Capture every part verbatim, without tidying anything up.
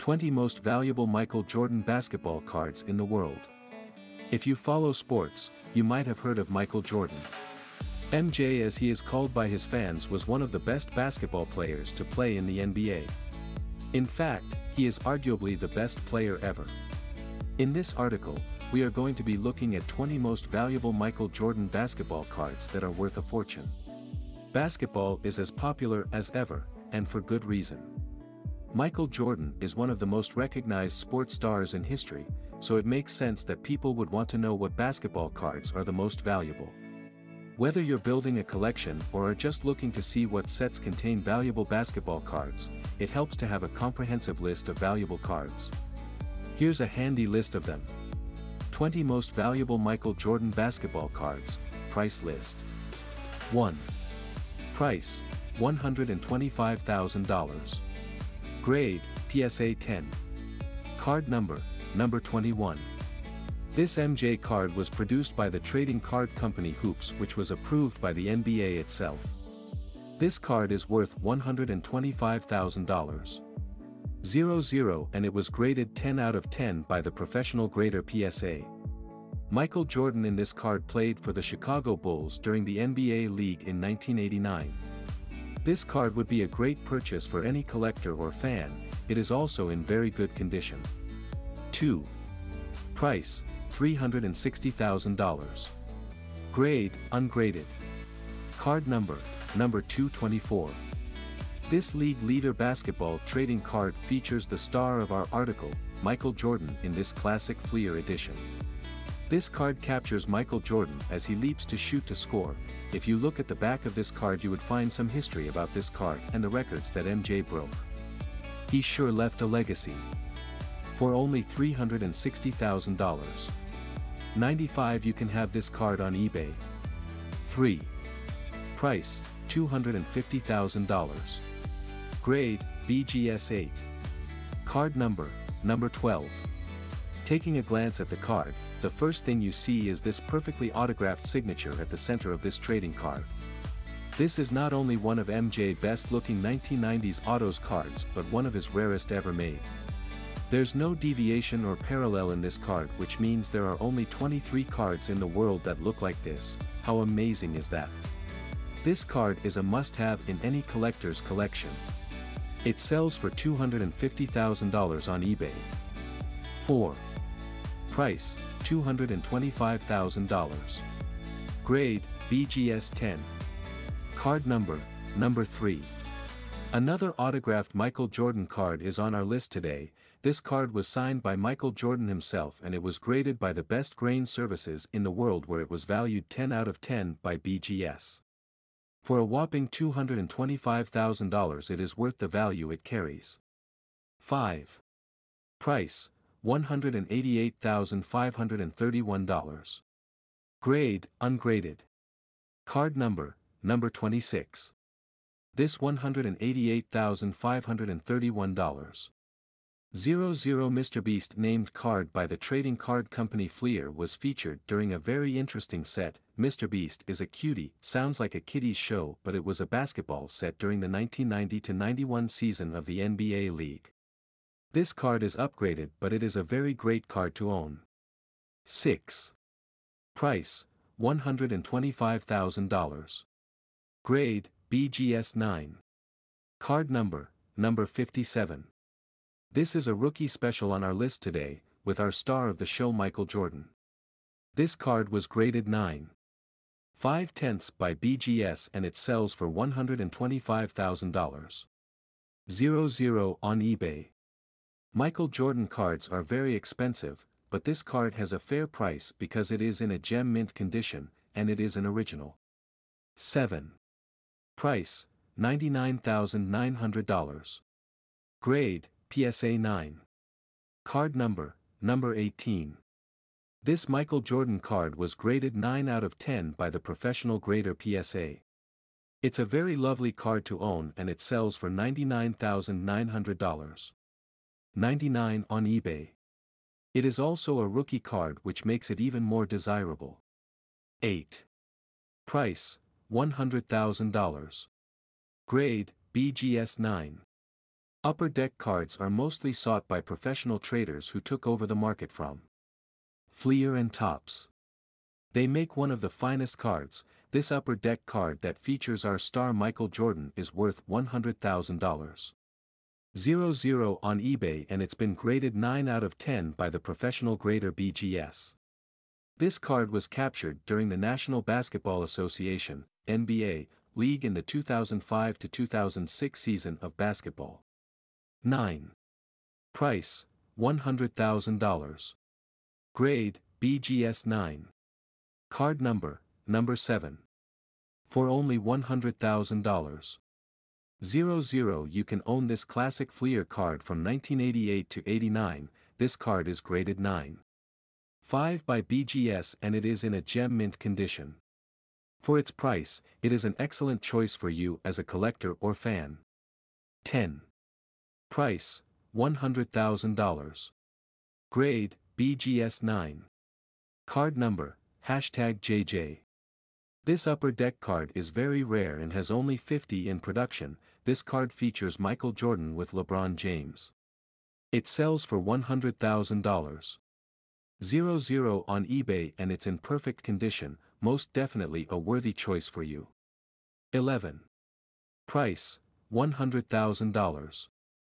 twenty Most Valuable Michael Jordan Basketball Cards in the World. If you follow sports, you might have heard of Michael Jordan. M J, as he is called by his fans, was one of the best basketball players to play in the N B A. In fact, he is arguably the best player ever. In this article, we are going to be looking at twenty most valuable Michael Jordan basketball cards that are worth a fortune. Basketball is as popular as ever, and for good reason. Michael Jordan is one of the most recognized sports stars in history, so it makes sense that people would want to know what basketball cards are the most valuable. Whether you're building a collection or are just looking to see what sets contain valuable basketball cards, it helps to have a comprehensive list of valuable cards. Here's a handy list of them. twenty Most Valuable Michael Jordan Basketball Cards, Price List. one. Price, one hundred twenty-five thousand dollars. Grade, P S A ten. Card number, number twenty-one. This M J card was produced by the trading card company Hoops, which was approved by the N B A itself. This card is worth one hundred twenty-five thousand dollars. zero zero and it was graded ten out of ten by the professional grader P S A. Michael Jordan in this card played for the Chicago Bulls during the N B A League in nineteen eighty-nine. This card would be a great purchase for any collector or fan. It is also in very good condition. two. Price, three hundred sixty thousand dollars. Grade, ungraded. Card number, number two twenty-four. This league leader basketball trading card features the star of our article, Michael Jordan, in this classic Fleer edition. This card captures Michael Jordan as he leaps to shoot to score. If you look at the back of this card, you would find some history about this card and the records that M J broke. He sure left a legacy. For only three hundred sixty thousand dollars. ninety-five you can have this card on eBay. three. Price, two hundred fifty thousand dollars. Grade, B G S eight. Card number, number twelve. Taking a glance at the card, the first thing you see is this perfectly autographed signature at the center of this trading card. This is not only one of M J's best-looking nineteen nineties autos cards but one of his rarest ever made. There's no deviation or parallel in this card, which means there are only twenty-three cards in the world that look like this. How amazing is that? This card is a must-have in any collector's collection. It sells for two hundred fifty thousand dollars on eBay. four. Price, two hundred twenty-five thousand dollars. Grade, B G S ten. Card number, number three. Another autographed Michael Jordan card is on our list today. This card was signed by Michael Jordan himself and it was graded by the best grain services in the world, where it was valued ten out of ten by B G S. For a whopping two hundred twenty-five thousand dollars, it is worth the value it carries. five. Price, one hundred eighty-eight thousand five hundred thirty-one dollars. Grade, ungraded. Card number, number twenty-six. This one hundred eighty-eight thousand five hundred thirty-one dollars. zero zero MrBeast named card by the trading card company Fleer was featured during a very interesting set. MrBeast is a cutie, sounds like a kiddies show, but it was a basketball set during the nineteen ninety to ninety-one season of the N B A League. This card is upgraded, but it is a very great card to own. six. Price, one hundred twenty-five thousand dollars. Grade, B G S nine. Card number, number fifty-seven. This is a rookie special on our list today, with our star of the show Michael Jordan. This card was graded nine. five tenths by B G S and it sells for one hundred twenty-five thousand dollars. zero zero on eBay. Michael Jordan cards are very expensive, but this card has a fair price because it is in a gem mint condition, and it is an original. seven. Price, ninety-nine thousand nine hundred dollars. Grade, P S A nine. Card number, number eighteen. This Michael Jordan card was graded nine out of ten by the professional grader P S A. It's a very lovely card to own and it sells for ninety-nine thousand nine hundred dollars. ninety-nine on eBay. It is also a rookie card, which makes it even more desirable. eight. Price, one hundred thousand dollars. Grade, B G S nine. Upper Deck cards are mostly sought by professional traders who took over the market from Fleer and Topps. They make one of the finest cards. This Upper Deck card that features our star Michael Jordan is worth one hundred thousand dollars. zero zero on eBay, and it's been graded nine out of ten by the professional grader B G S. This card was captured during the National Basketball Association, N B A, league in the two thousand five to two thousand six season of basketball. nine. Price, one hundred thousand dollars. Grade, B G S nine. Card number, number seven. For only one hundred thousand dollars. zero zero You can own this classic Fleer card from nineteen eighty-eight to eighty-nine, this card is graded nine. five by B G S and it is in a gem mint condition. For its price, it is an excellent choice for you as a collector or fan. ten. Price, one hundred thousand dollars. Grade, B G S nine. Card number, hashtag J J. This Upper Deck card is very rare and has only fifty in production. This card features Michael Jordan with LeBron James. It sells for one hundred thousand dollars. zero zero on eBay and it's in perfect condition, most definitely a worthy choice for you. eleven. Price, one hundred thousand dollars.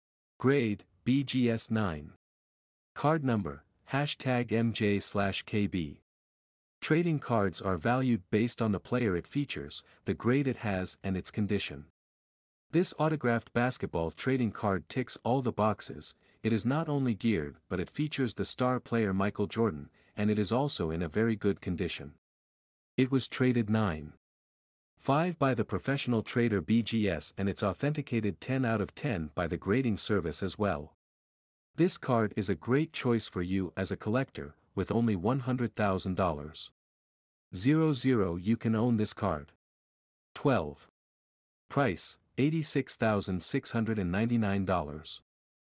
Grade, B G S nine. Card number, hashtag M J slash K B. Trading cards are valued based on the player it features, the grade it has and its condition. This autographed basketball trading card ticks all the boxes. It is not only geared but it features the star player Michael Jordan, and it is also in a very good condition. It was traded nine. five by the professional trader B G S and it's authenticated ten out of ten by the grading service as well. This card is a great choice for you as a collector, with only one hundred thousand dollars. zero zero You can own this card. twelve. Price, eighty-six thousand six hundred ninety-nine dollars.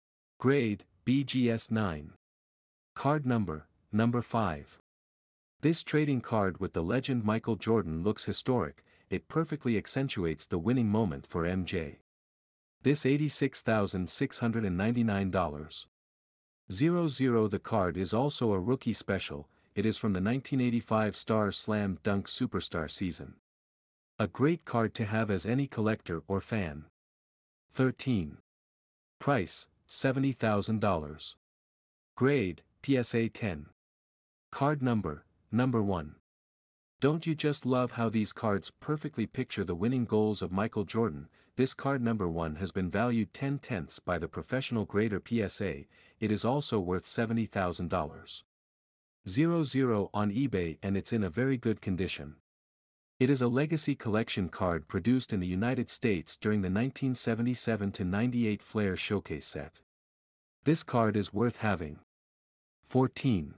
Grade, B G S nine. Card number, number five. This trading card with the legend Michael Jordan looks historic, it perfectly accentuates the winning moment for M J. This eighty-six thousand six hundred ninety-nine dollars. zero zero The card is also a rookie special, it is from the nineteen eighty-five Star Slam Dunk Superstar season. A great card to have as any collector or fan. thirteen. Price, seventy thousand dollars. Grade, P S A ten. Card number, number one. Don't you just love how these cards perfectly picture the winning goals of Michael Jordan? This card number one has been valued ten tenths by the professional grader P S A, it is also worth seventy thousand dollars. zero zero on eBay and it's in a very good condition. It is a legacy collection card produced in the United States during the nineteen seventy-seven to ninety-eight Flair Showcase set. This card is worth having. fourteen.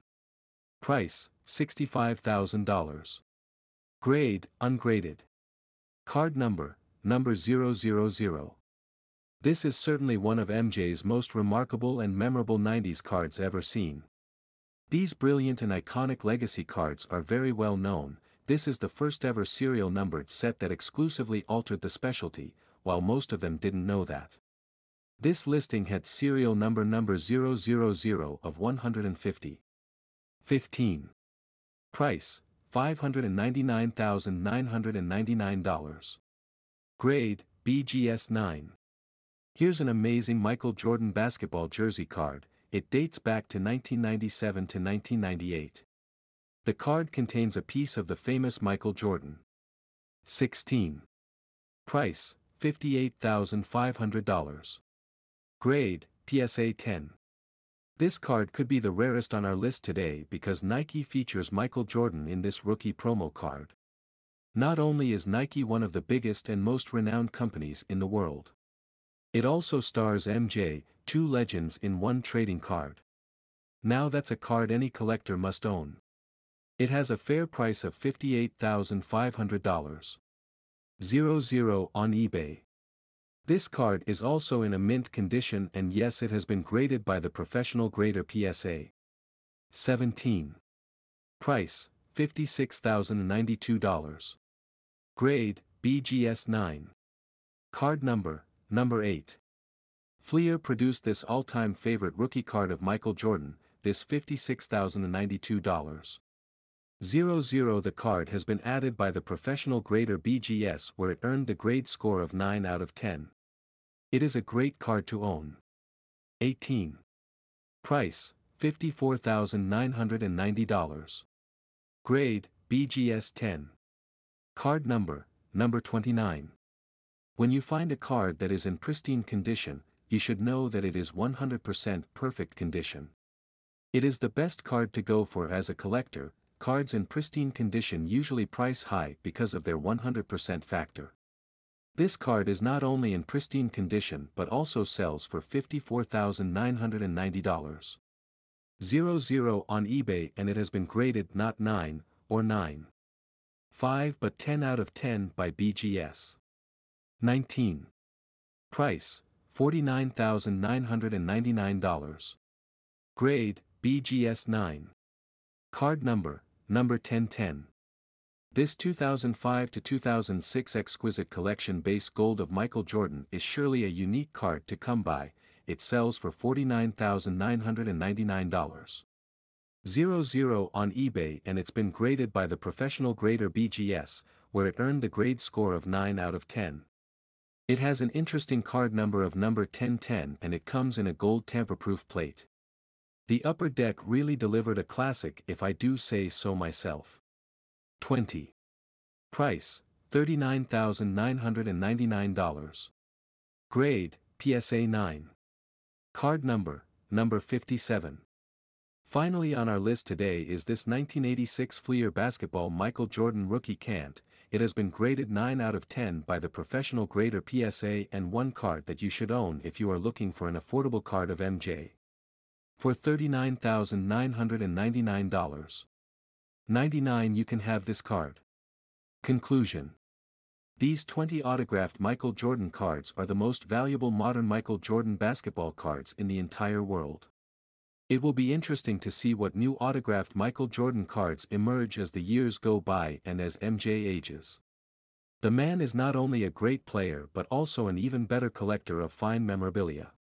Price, sixty-five thousand dollars. Grade, ungraded. Card number, number zero zero zero. This is certainly one of M J's most remarkable and memorable nineties cards ever seen. These brilliant and iconic legacy cards are very well known. This is the first ever serial numbered set that exclusively altered the specialty, while most of them didn't know that. This listing had serial number number zero zero zero of one hundred fifty. fifteen. Price, five hundred ninety-nine thousand nine hundred ninety-nine dollars. Grade, B G S nine. Here's an amazing Michael Jordan basketball jersey card, it dates back to nineteen ninety-seven to nineteen ninety-eight. The card contains a piece of the famous Michael Jordan. sixteen. Price, fifty-eight thousand five hundred dollars. Grade, P S A ten. This card could be the rarest on our list today because Nike features Michael Jordan in this rookie promo card. Not only is Nike one of the biggest and most renowned companies in the world, it also stars M J, two legends in one trading card. Now that's a card any collector must own. It has a fair price of fifty-eight thousand five hundred dollars. zero zero on eBay. This card is also in a mint condition and yes, it has been graded by the professional grader P S A. seventeen. Price, fifty-six thousand ninety-two dollars. Grade, B G S nine. Card number, number eight. Fleer produced this all-time favorite rookie card of Michael Jordan, this fifty-six thousand ninety-two dollars. The card has been added by the professional grader B G S where it earned the grade score of nine out of ten. It is a great card to own. eighteen. Price, fifty-four thousand nine hundred ninety dollars. Grade, B G S ten. Card number, number twenty-nine. When you find a card that is in pristine condition, you should know that it is one hundred percent perfect condition. It is the best card to go for as a collector. Cards in pristine condition usually price high because of their one hundred percent factor. This card is not only in pristine condition but also sells for fifty-four thousand nine hundred ninety dollars. on eBay and it has been graded not nine, or nine point five but ten out of ten by B G S. nineteen. Price, forty-nine thousand nine hundred ninety-nine dollars. Grade, B G S nine. Card number, number ten ten. This two thousand five to two thousand six exquisite collection base gold of Michael Jordan is surely a unique card to come by. It sells for forty-nine thousand nine hundred ninety-nine dollars. on eBay and it's been graded by the professional grader B G S, where it earned the grade score of nine out of ten. It has an interesting card number of number ten ten and it comes in a gold tamper-proof plate. The upper deck really delivered a classic if I do say so myself. twenty. Price, thirty-nine thousand nine hundred ninety-nine dollars. Grade, P S A nine. Card number, number fifty-seven. Finally on our list today is this nineteen eighty-six Fleer Basketball Michael Jordan Rookie Cant. It has been graded nine out of ten by the professional grader P S A and one card that you should own if you are looking for an affordable card of M J. For thirty-nine thousand nine hundred ninety-nine dollars and ninety-nine cents you can have this card. Conclusion. These twenty autographed Michael Jordan cards are the most valuable modern Michael Jordan basketball cards in the entire world. It will be interesting to see what new autographed Michael Jordan cards emerge as the years go by and as M J ages. The man is not only a great player but also an even better collector of fine memorabilia.